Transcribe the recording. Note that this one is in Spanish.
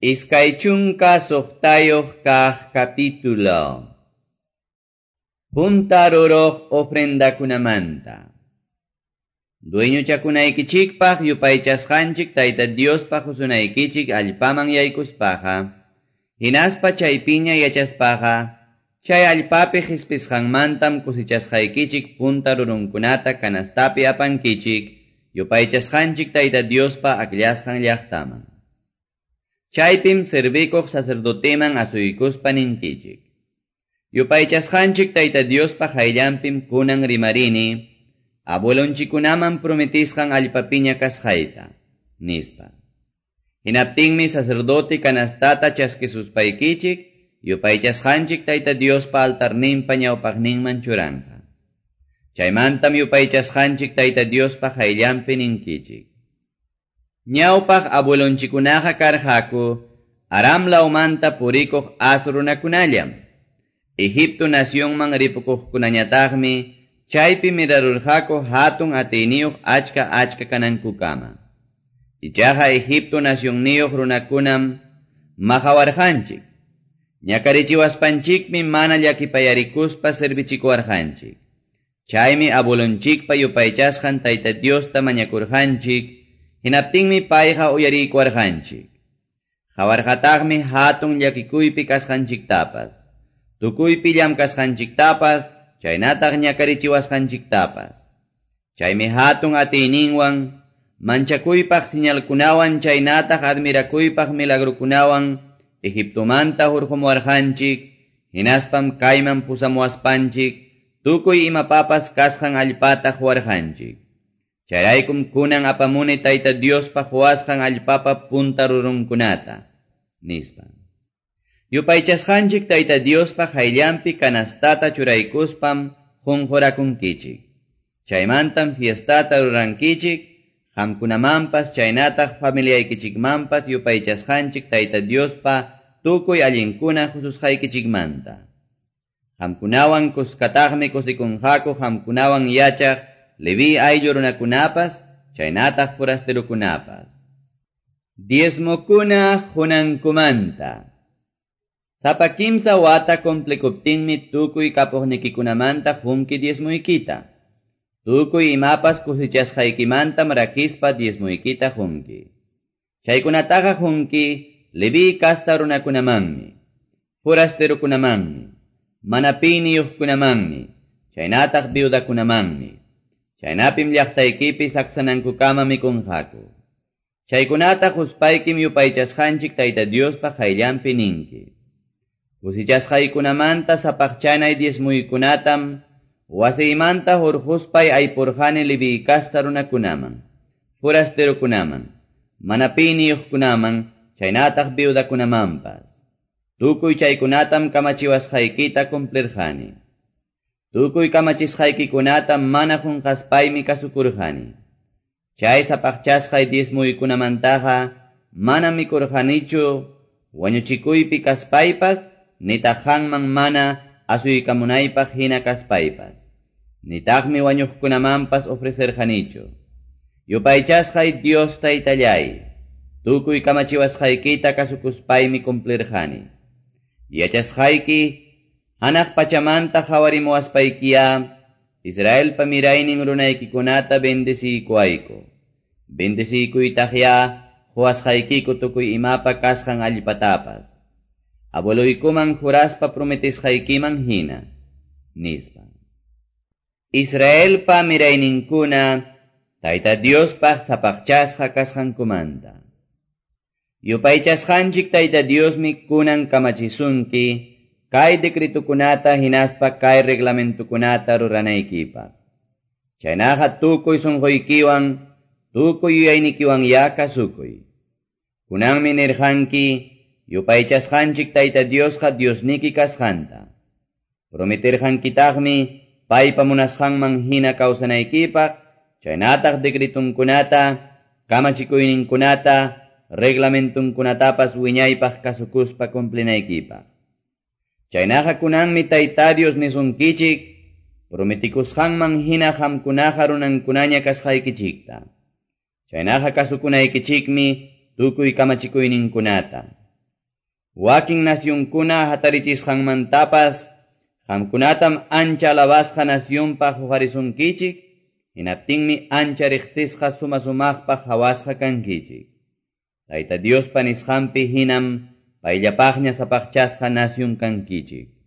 Iskaychunka soqtayoq kaq capítulo. Punta roroq ofrendakunamanta. Dueño chakunaykichikpaq yupaychasqanchik Tayta Diospaq husunaykichik allpaman yaykuspaqa, hinaspa chaypiña yachaspaqa, chay allpapi hisp'isqanmantam kusichasqaykichik punta rurunkunata kanastapi apankichik, yupaychasqanchik Tayta Diospa akllashqan llaqtaman. Chaypim servikuq sacerdoteman asuykuspa ninkichik. Yupaychasqanchik Tayta Diospa hayllanpim kunan rimarini, abuelonchikunaman prometisqan allpapiña kasqayta, nispa. Hinaptinmi sacerdote kanastata chaskisuspaykichik, yupaychasqanchik Tayta Diospa altarninpa ñawpaqninman churanqa. Chaymantam yupaychasqanchik Tayta Diospa hayllanpi ninkichik. Ñawpaq abuelonchikunaqa karqaku, Aram laumanta purikuq asrunakunallam. Egipto nacionman ripukuqkunañataqmi, chaypi mirarurqaku hatun atiniyuq achka kanankukama. Ichaqa Egipto nacionniyuq runakunam mahawarqanchik. Ñakarichiwaspanchikmi mana llakipayarikuspa servichikuwarqanchik. Chaymi abuelonchikpa yupaychasqan Tayta Diosta mañakurqanchik, hinaptinmi payqa uyarikuwarqanchik. Hawarqataqmi hatun llakikuypi kasqanchiktapas, tukuypi llamkasqanchiktapas, chaynataq ñakarichiwasqanchiktapas. Chaymi hatun atiyninwan, manchakuypaq siñalkunawan chaynataq admirakuypaq milagrukunawan Egiptomanta hurqumuwarqanchik, hinaspam kayman pusamuwaspanchik, tukuy imapapas kasqan allpata huwarqanchik. Chayraykum kunan apamuni Tayta Diospa huasqan allpapa punta rurunkunata, nispa. Yupaychasqanchik Tayta Diospa hayllanpi kanastata churaykuspam qunqurakunkichik. Chaymantam fiestata rurankichik, qamkunamanpas chaynataq familiaykichikmanpas yupaychasqanchik Tayta Diospa tukuy allinkuna hususqaykichikmanta. Qamkunawan kuskataqmi kusikunqaku qamkunawan yachaq Levi ayllu runakunapas, chaynataq forasterukunapas. Diezmokuna hunankumanta. Sapa kimsa wata complecuptinmi tukuy kapuqnikikunamanta hunki diezmuykita. Tukuy imapas kusichasqaykimantam rakispa diezmuykita hunki. Chaykunataqa hunki Levi kasta runakunamanmi, forasterukunamanmi, mana piniyuqkunamanmi, chaynataq viudakunamanmi. Chaynapim llaqtaykipi saksanankukkama mikunqaku. Chaykunata huspaykim yupaychasqanchik Tayta Diospa hayllanpi ninki. Kusichasqaykunamanta sapaqchanay diezmuykunatam wasiymanta hurquspay aypurqani Levi kasta runakunaman, forasterukunaman, mana piniyuqkunaman, chaynataq viudakunamanpas. Tukuy chaykunatam kamachiwasqaykita cumplirqani. Tukuy kamachisqaykikunata mana qunqaspaymi kasukurqani. Chay sapaqchasqay diezmuykunamantaqa mana mikurqanichu, wañuchikuypi kaspaypas, nitaq hanman mana asuykamunaypaq hina kaspaypas. Nitaqmi wañuqkunamanpas ofrecerqanichu. Yupaychasqay Dios Taytallay, tukuy kamachiwasqaykita kasukuspaymi cumplirqani. Yachasqayki, Hanaq pachamanta hawarimuwaspaykiya, Israel pamiraynin runaykikunata bendisikuayko. Bendisikuitaqya, huasqaykiku tukuy imapa kasqan allpatapas. Abueloykuman juraspa prometisqaykiman hina, nispa. Israel pamirayninkuna, Tayta Diospaq sapaqchasqa kasqankumanta. Yupaychasqanchik Tayta Diosmi kunan kamachisunki, kay dekritukunata hinaspa kay reglamentukunata ruranaykipaq. Chaynaqa tukuy sunquykiwan, tukuy yuyaynikiwan ya kasukuy. Kunanmi nirqanki, yupaychasqanchik Tayta Diosqa Diosniki kasqanta. Prometirqankitaqmi, paypa munasqanman hina kawsanaykipaq, chaynataq dekritunkunata, kamachikuyninkunata, reglamentunkunatapas wiñaypaq kasukuspa kumplinaykipaq. Chaynaqa kunanmi Tayta Dios nisunkichik, prometikusqanman hina qamkunaqa runankunaña kasqaykichikta. Chaynaqa kasukunaykichikmi tukuy kamachikuyninkunata. Wakin nasyunkuna hatarichishqanmantapas, qamkunatam ancha alabasqa nasyunpaq huqarisunkichik, hinaptinmi ancha riqsisqa sumaqpaq hawasqa kankichik. Tayta Diospa nisqanpi hinam payllapaqña sapaqchasqa nasyun kankichik.